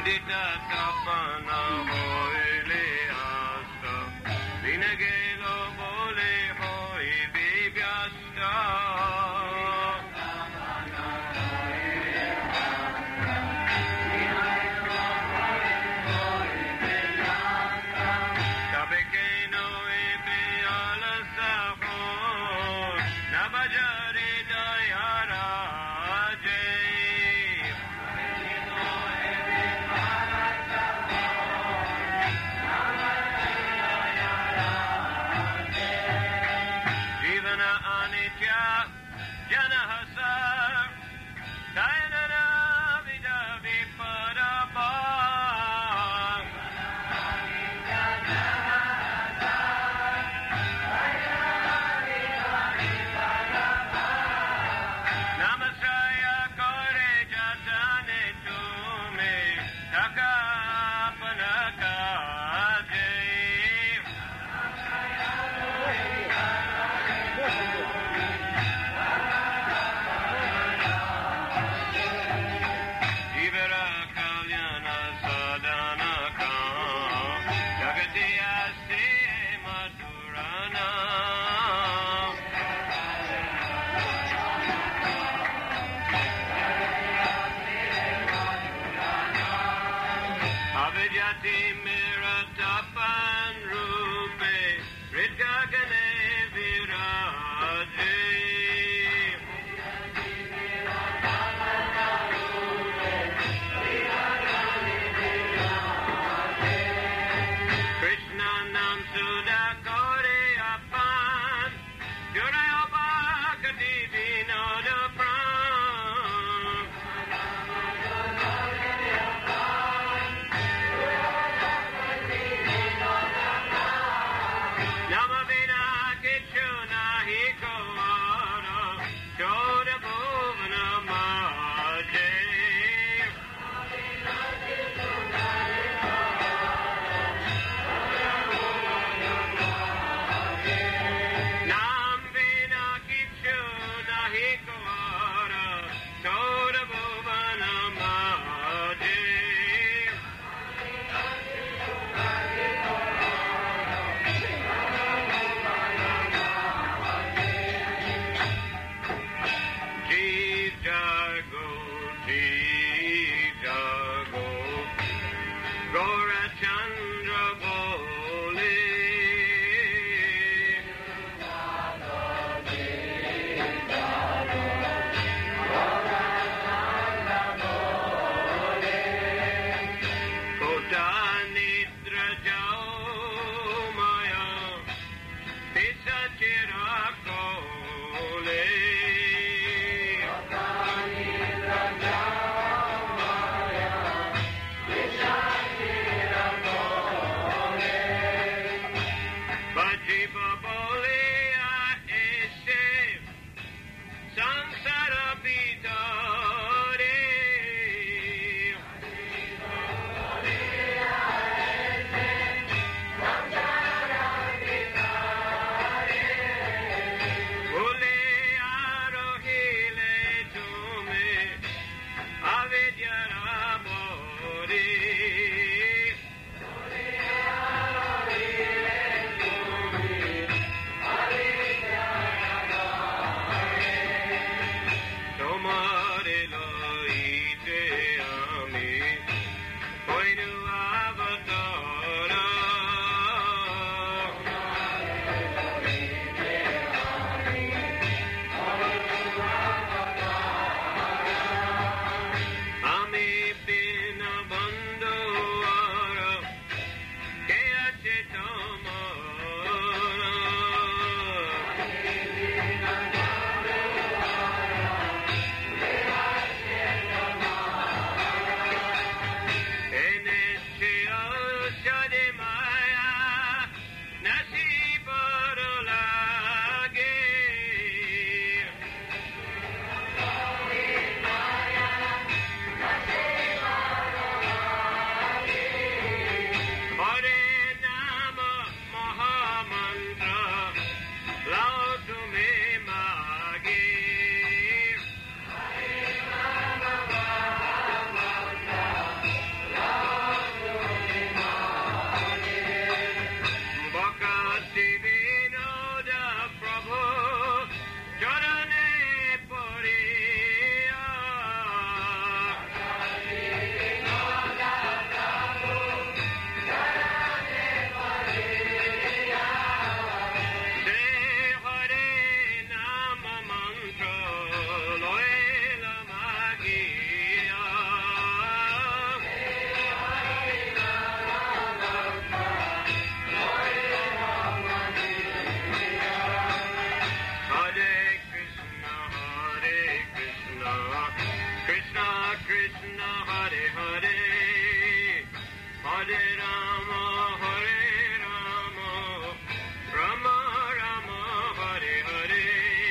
Mudita kapana hoile asta, vinagelo bole hoi bibyasta. Kabekeno ebe ala sahor, nabajare dayara jay. Jivana anitya jana hasar, dayanana vida vipadabha. Namasaya kore jatane tume takapanaka jay. Jivara kalyana sadhana kam jagatiya se madhurana. Avijati mera tapan rupe ridgagane viraje. Krishna nam suda kore apan Jurayo bhakti vinoda pran. Namavina Hare, Hare Rama, Rama Rama, Hare Hare.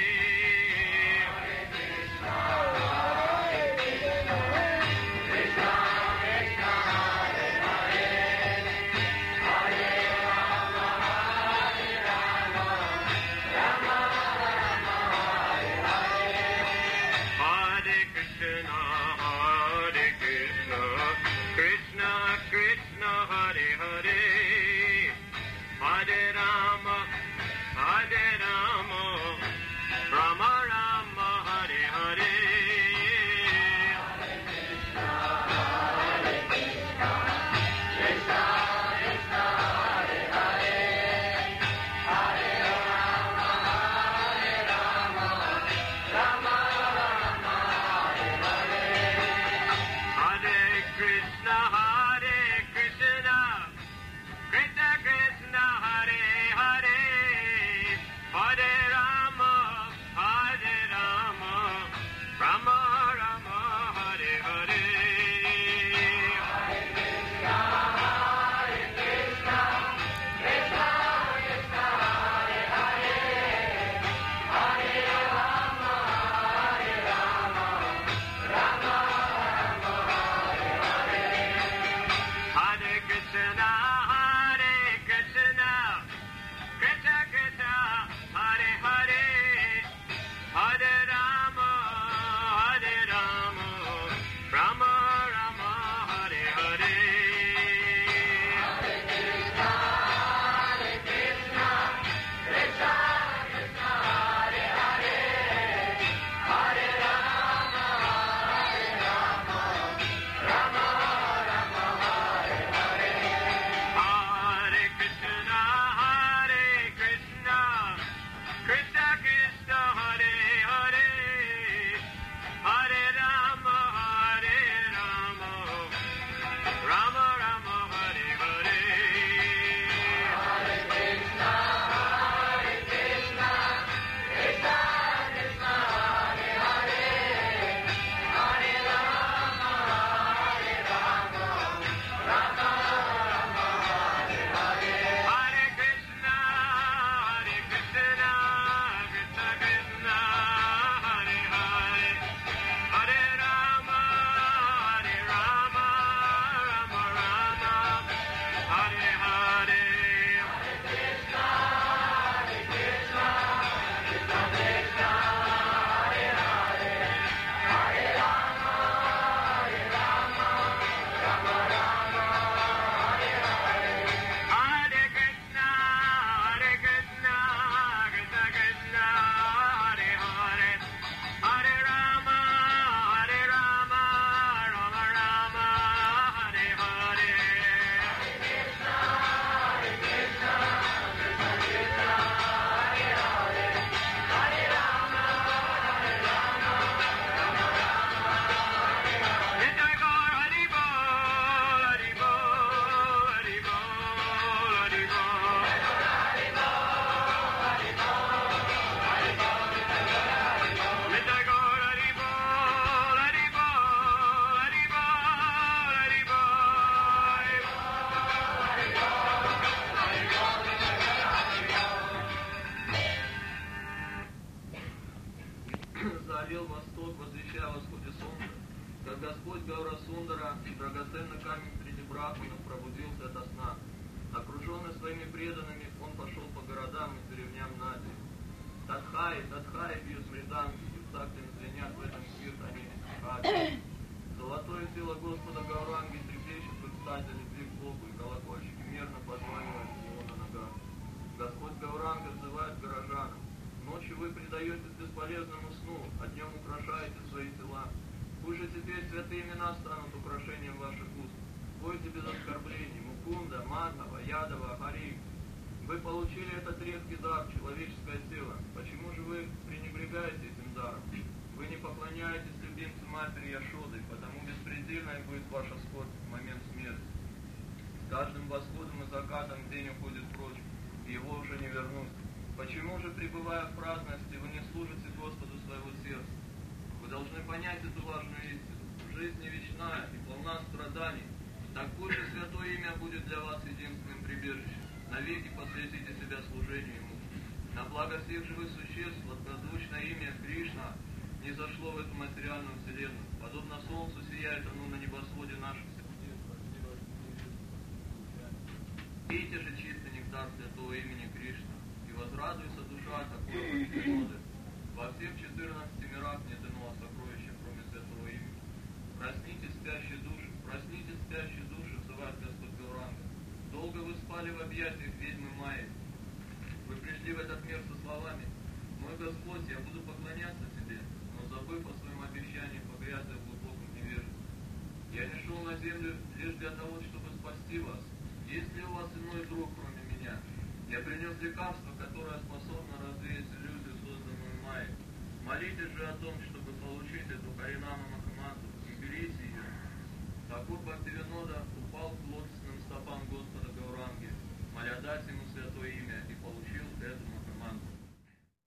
Заорел восток, возвещая о восходе солнца, как Господь Гаура Сундара, драгоценный камень среди брахманов, пробудился ото сна. Окруженный своими преданными, он пошел по городам и деревням Нади. Тадхай, Тадхай, бьют мриданги, и в такте звенят в этом киртане хади. Золотое тело Господа Гауранги трепещет в экстазе любви к Богу, и колокольчики мерно позванивают у него на ногах. Господь Гауранга взывает горожанам. Ночью вы предаетесь бесполезному сну, а днем украшаете свои тела. Пусть же теперь святые имена станут украшением ваших уст. Пойте без оскорблений, Мукунда, Мадхава, Ядова, Хари. Вы получили этот редкий дар, человеческое тело. Почему же вы пренебрегаете этим даром? Вы не поклоняетесь любимцу матери Яшоды, потому беспредельной будет ваша скорбь в момент смерти. С каждым восходом и закатом день уходит прочь, и его уже не вернуть. Почему же, пребывая в праздности, вы не служите Господу своего сердца? Вы должны понять эту важную истину. жизнь не вечная и полна страданий. Так пусть же святое имя будет для вас единственным прибежищем. Навеки посвятите себя служению Ему. На благо всех живых существ благозвучное имя Кришна не зашло в эту материальную вселенную. Подобно солнцу сияет оно на небосводе наших сердец. Пейте же чистый нектар святого имени Кришна, и возрадуется душа такой природы. Во всех 14 мирах нет иного сокровища, кроме святого имени. Проснитесь, спящие души, взывает Господь Гауранга. Долго вы спали в объятиях ведьмы Майи. Вы пришли в этот мир со словами: «Мой Господь, я буду поклоняться Тебе», но забыв о своем обещании, погрязли в глубоком невежестве. Я не шел на землю лишь для того, чтобы спасти вас. Есть ли у вас иной друг, кроме меня? Я принес лекарство, которое способно развеять иллюзию, созданную Майей. Молитесь же о том, чтобы получить эту Харинама Махамантру, и берите ее. Такур Бхактивинода упал к лотосным стопам Господа Гауранги, моля дать ему святое имя, и получил эту